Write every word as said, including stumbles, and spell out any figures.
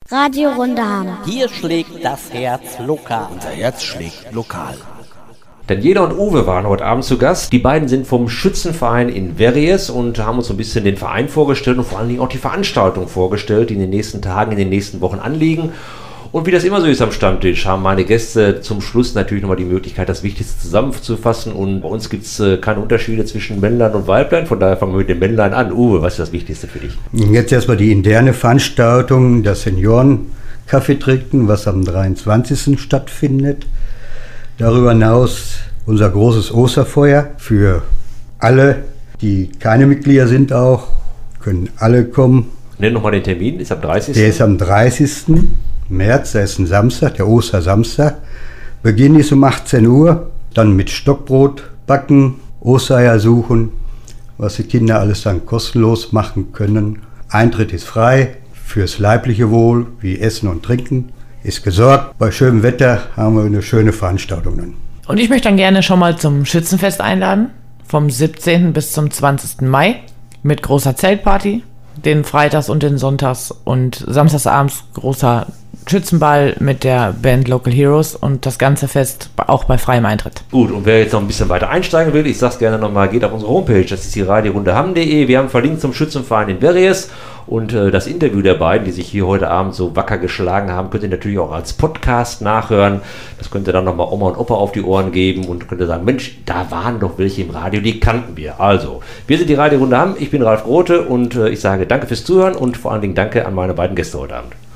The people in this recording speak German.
Radio Runderham. Hier schlägt das Herz lokal. Unser Herz schlägt lokal. Daniela und Uwe waren heute Abend zu Gast. Die beiden sind vom Schützenverein in Verries und haben uns so ein bisschen den Verein vorgestellt und vor allen Dingen auch die Veranstaltung vorgestellt, die in den nächsten Tagen, in den nächsten Wochen anliegen. Und wie das immer so ist am Stammtisch, haben meine Gäste zum Schluss natürlich nochmal die Möglichkeit, das Wichtigste zusammenzufassen. Und bei uns gibt es äh, keine Unterschiede zwischen Männlein und Weiblein. Von daher fangen wir mit dem Männlein an. Uwe, was ist das Wichtigste für dich? Jetzt erstmal die interne Veranstaltung, das Senioren-Kaffee trinken, was am dreiundzwanzigsten stattfindet. Darüber hinaus unser großes Osterfeuer für alle, die keine Mitglieder sind auch, können alle kommen. Nenn nochmal den Termin, ist am dreißigsten Der ist am dreißigsten März, das ist ein Samstag, der Ostersamstag. Beginn ist um achtzehn Uhr, dann mit Stockbrot backen, Ostereier suchen, was die Kinder alles dann kostenlos machen können. Eintritt ist frei, fürs leibliche Wohl, wie Essen und Trinken, ist gesorgt. Bei schönem Wetter haben wir eine schöne Veranstaltung dann. Und ich möchte dann gerne schon mal zum Schützenfest einladen, vom siebzehnten bis zum zwanzigsten Mai mit großer Zeltparty, den Freitags und den Sonntags und samstagsabends großer Schützenball mit der Band Local Heroes und das ganze Fest auch bei freiem Eintritt. Gut, und wer jetzt noch ein bisschen weiter einsteigen will, ich sag's gerne nochmal, geht auf unsere Homepage, das ist die radiorundeham punkt de. Wir haben verlinkt zum Schützenverein in Verries und äh, das Interview der beiden, die sich hier heute Abend so wacker geschlagen haben, könnt ihr natürlich auch als Podcast nachhören. Das könnt ihr dann nochmal Oma und Opa auf die Ohren geben und könnt ihr sagen, Mensch, da waren doch welche im Radio, die kannten wir. Also, wir sind die Radio Rundeham, ich bin Ralf Grote und äh, ich sage danke fürs Zuhören und vor allen Dingen danke an meine beiden Gäste heute Abend.